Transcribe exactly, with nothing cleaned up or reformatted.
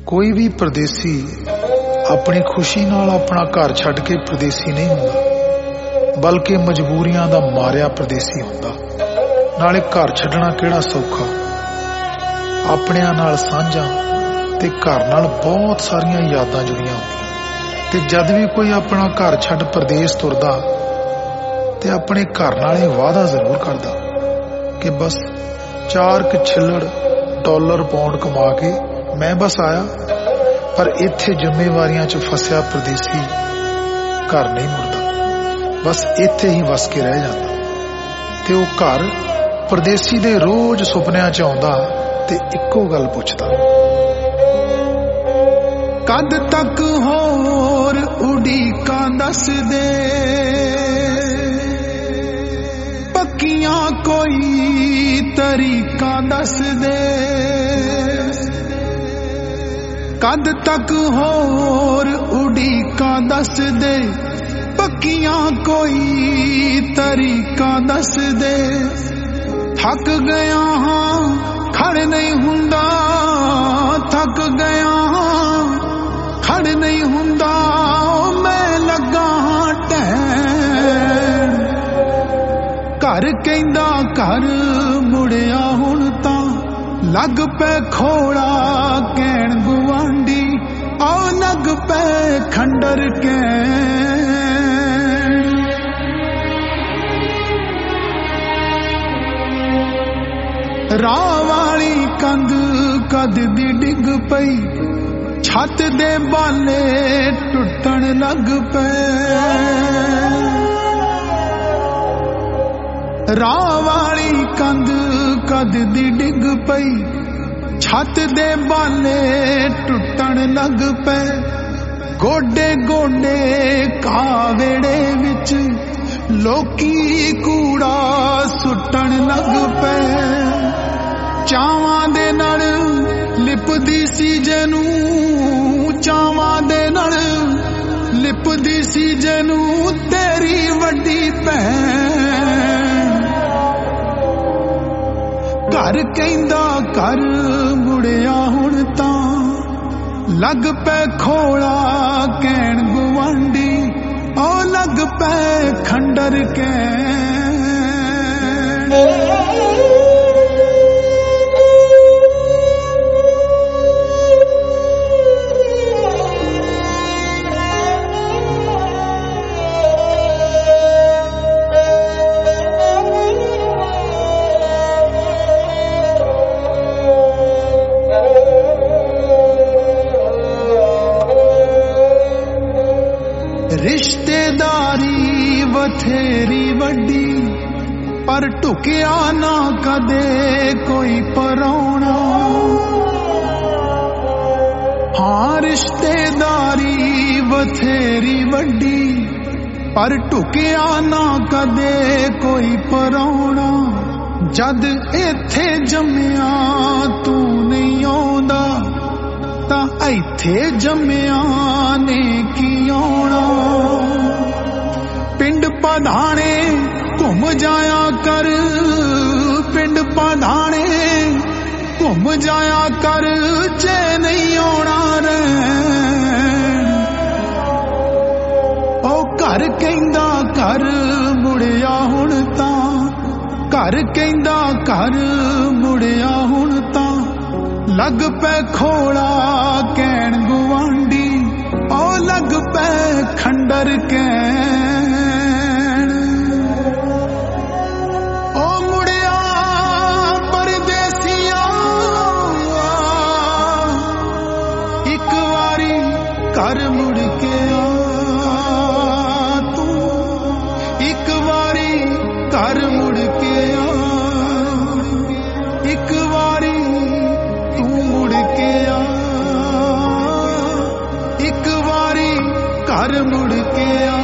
कोई भी परदेसी अपनी खुशी नाल अपना घर छड्ड के परदेसी नहीं हुंदा, बल्कि मजबूरियां दा मारिया परदेसी हुंदा। नाले घर छड्डना किहड़ा सौखा, अपनियां नाल सांझां ते घर नाल बहुत सारियां यादां जुड़ियां होंदियां। ते जद भी कोई अपना घर छड्ड परदेस तुरदा ते अपने घर नाल इह वादा जरूर करदा कि बस चार क छिल्लड़ डॉलर पाउंड कमा के मैं बस आया, पर इत्थे जिम्मेवारियां च फसिया परदेसी घर नहीं मुड़दा, बस इत्थे ही वस के रह जांदा। ते ओह घर परदेसी दे रोज सुपनियां च आउंदा ते इक्को गल पुछदा, कद तक होर उड़ीकां दस दे, पक्कियां कोई तरीका दस दे। कद तक होर उड़ीकां दस दे, पक्कियां कोई तरीका दस दे। थक गया हाँ खड़ नहीं हुंदा, थक गया हाँ खड़ नहीं हुंदा, मैं लगा हाँ टैन। घर कहंदा घर मुड़िया हुण तां लग पे खोड़ा कहण गुआंढी, आओ लग पे खंडर कहण। राह वाली कंध कद दी डिग पई, छत दे बाले टुटण लग पे। राह वाली कंध कद दी डिग पई, छत दे बाले टुटण लग पे। गोडे गोडे कावेड़े विच लोकी कूड़ा सुटण लग पे। चावां दे नाल लिपदी सी जैनू, चावां दे नाल लिपदी सी जैनू तेरी वड्डी भैन। घर कहंदा घर मुड़िया हुण तां लग पे खोड़ा कहण गुआंढी, ओ लग पे खंडर कहण। रिश्तेदारी बथेरी वड्डी, पर टुकिया ना कदे कोई परौना। हाँ रिश्तेदारी बथेरी वड्डी, पर टुकिया ना कदे कोई परौना। जद इत्थे जम्मिया तू नहीं आउंदा, तां इत्थे जम्मिया ने की आउणा। पिंड पधाने घुम जाया कर, पिंड पधाने घुम जाया कर, जे नहीं आउणा रैण। ओ घर कहंदा घर मुड़िया हुण तां, घर कहंदा घर मुड़िया हुण तां लग पे खोड़ा कहण गुआंढी, ओ लग पे खंडर कहण। ओ मुड़िया परदेसिया एक वारी घर मुड़ के आ तू, एक वारी घर मुड़ के आ, एक वारी घर मुड़ के आ।